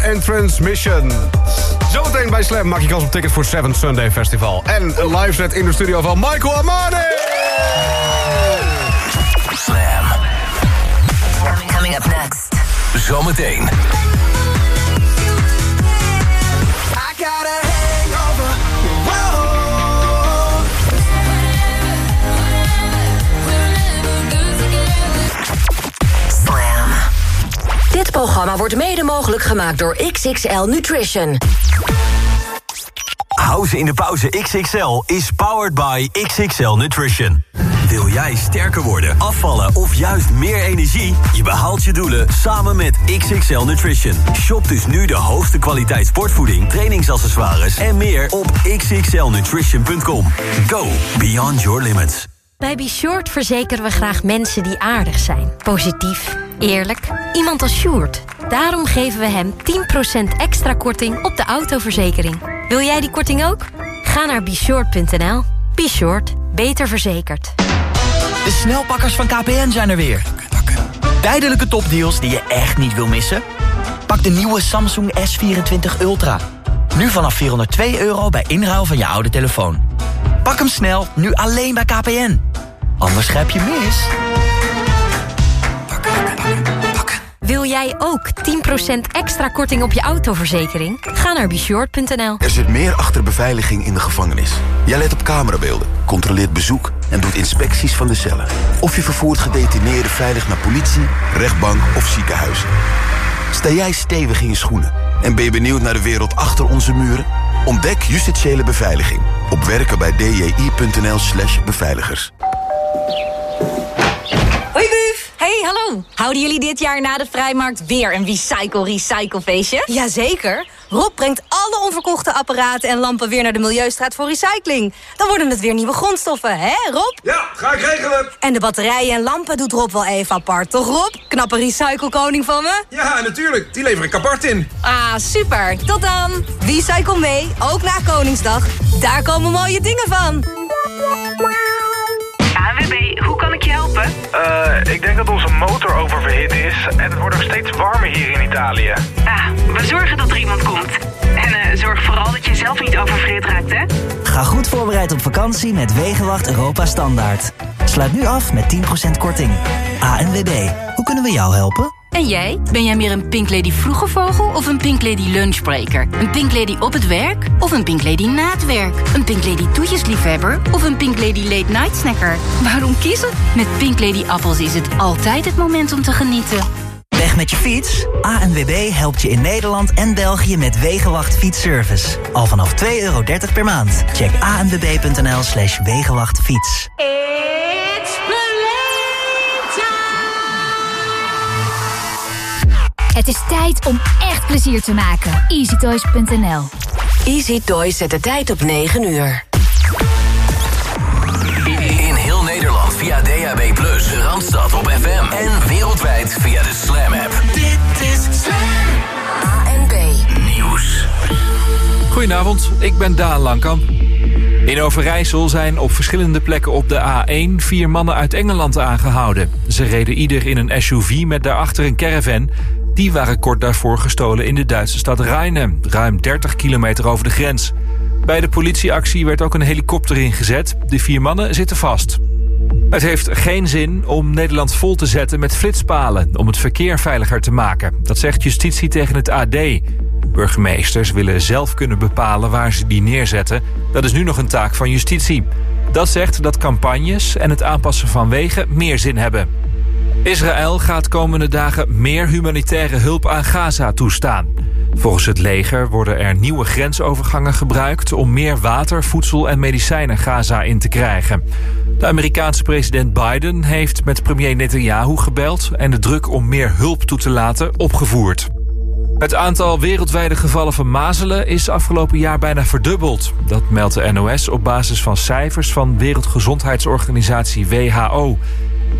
en Transmission. Zometeen bij Slam maak je kans op tickets voor Seven Sunday Festival. En een live set in de studio van Michael Amani. Slam. Coming up next. Zometeen. Dit programma wordt mede mogelijk gemaakt door X X L Nutrition. Houden in de pauze X X L is powered by X X L Nutrition. Wil jij sterker worden, afvallen of juist meer energie? Je behaalt je doelen samen met X X L Nutrition. Shop dus nu de hoogste kwaliteit sportvoeding, trainingsaccessoires en meer op x x l nutrition punt com. Go beyond your limits. Bij Be Short verzekeren we graag mensen die aardig zijn. Positief, eerlijk, iemand als Sjoerd. Daarom geven we hem tien procent extra korting op de autoverzekering. Wil jij die korting ook? Ga naar be short punt n l. Be Short, beter verzekerd. De snelpakkers van K P N zijn er weer. Tijdelijke topdeals die je echt niet wil missen? Pak de nieuwe Samsung S vierentwintig Ultra. Nu vanaf vierhonderdtwee euro bij inruil van je oude telefoon. Pak hem snel, nu alleen bij K P N. Anders grijp je mis. Wil jij ook tien procent extra korting op je autoverzekering? Ga naar be short punt n l. Er zit meer achter beveiliging in de gevangenis. Jij let op camerabeelden, controleert bezoek en doet inspecties van de cellen. Of je vervoert gedetineerden veilig naar politie, rechtbank of ziekenhuizen. Sta jij stevig in je schoenen en ben je benieuwd naar de wereld achter onze muren? Ontdek justitiële beveiliging op werken bij d j i punt n l slash beveiligers. Hoi Buf! Hey, hallo! Houden jullie dit jaar na de Vrijmarkt weer een Recycle-Recycle-feestje? Jazeker! Rob brengt alle onverkochte apparaten en lampen weer naar de Milieustraat voor recycling. Dan worden het weer nieuwe grondstoffen, hè Rob? Ja, ga ik regelen! En de batterijen en lampen doet Rob wel even apart, toch Rob? Knappe recyclekoning van me? Ja, natuurlijk. Die lever ik apart in. Ah, super! Tot dan! Recycle mee, ook na Koningsdag. Daar komen mooie dingen van! A N W B, hoe kan ik je helpen? Uh, ik denk dat onze motor oververhit is en het wordt nog steeds warmer hier in Italië. Ah, we zorgen dat er iemand komt. En uh, zorg vooral dat je zelf niet oververhit raakt, hè? Ga goed voorbereid op vakantie met Wegenwacht Europa Standaard. Sluit nu af met tien procent korting. A N W B, hoe kunnen we jou helpen? En jij? Ben jij meer een Pink Lady vroege vogel of een Pink Lady lunchbreaker? Een Pink Lady op het werk of een Pink Lady na het werk? Een Pink Lady toetjesliefhebber of een Pink Lady late night snacker? Waarom kiezen? Met Pink Lady appels is het altijd het moment om te genieten. Weg met je fiets? A N W B helpt je in Nederland en België met Wegenwacht fietsservice. Al vanaf twee euro dertig per maand. Check a n w b punt n l slash wegenwachtfiets. Het is tijd om echt plezier te maken. easy toys punt n l. Easy Toys zet de tijd op negen uur. In heel Nederland via D A B plus, de Randstad op F M en wereldwijd via de Slam app. Dit is Slam. A N B Nieuws. Goedenavond, ik ben Daan Langkamp. In Overijssel zijn op verschillende plekken op de A één vier mannen uit Engeland aangehouden. Ze reden ieder in een S U V met daarachter een caravan. Die waren kort daarvoor gestolen in de Duitse stad Rheine, ruim dertig kilometer over de grens. Bij de politieactie werd ook een helikopter ingezet. De vier mannen zitten vast. Het heeft geen zin om Nederland vol te zetten met flitspalen om het verkeer veiliger te maken. Dat zegt justitie tegen het A D. Burgemeesters willen zelf kunnen bepalen waar ze die neerzetten. Dat is nu nog een taak van justitie. Dat zegt dat campagnes en het aanpassen van wegen meer zin hebben. Israël gaat komende dagen meer humanitaire hulp aan Gaza toestaan. Volgens het leger worden er nieuwe grensovergangen gebruikt om meer water, voedsel en medicijnen Gaza in te krijgen. De Amerikaanse president Biden heeft met premier Netanyahu gebeld en de druk om meer hulp toe te laten opgevoerd. Het aantal wereldwijde gevallen van mazelen is afgelopen jaar bijna verdubbeld. Dat meldt de N O S op basis van cijfers van Wereldgezondheidsorganisatie W H O.